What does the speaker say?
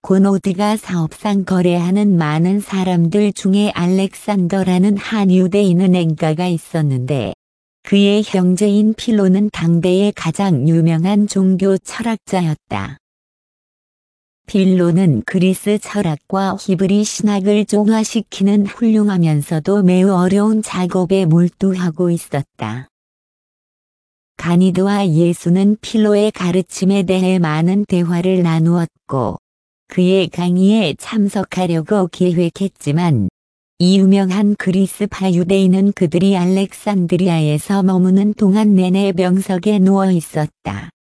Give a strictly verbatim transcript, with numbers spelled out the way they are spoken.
고노드가 사업상 거래하는 많은 사람들 중에 알렉산더라는 한 유대인 은행가가 있었는데 그의 형제인 필로는 당대의 가장 유명한 종교 철학자였다. 필로는 그리스 철학과 히브리 신학을 종화시키는 훌륭하면서도 매우 어려운 작업에 몰두하고 있었다. 가니드와 예수는 필로의 가르침에 대해 많은 대화를 나누었고 그의 강의에 참석하려고 계획했지만 이 유명한 그리스파 유대인은 그들이 알렉산드리아에서 머무는 동안 내내 병석에 누워 있었다.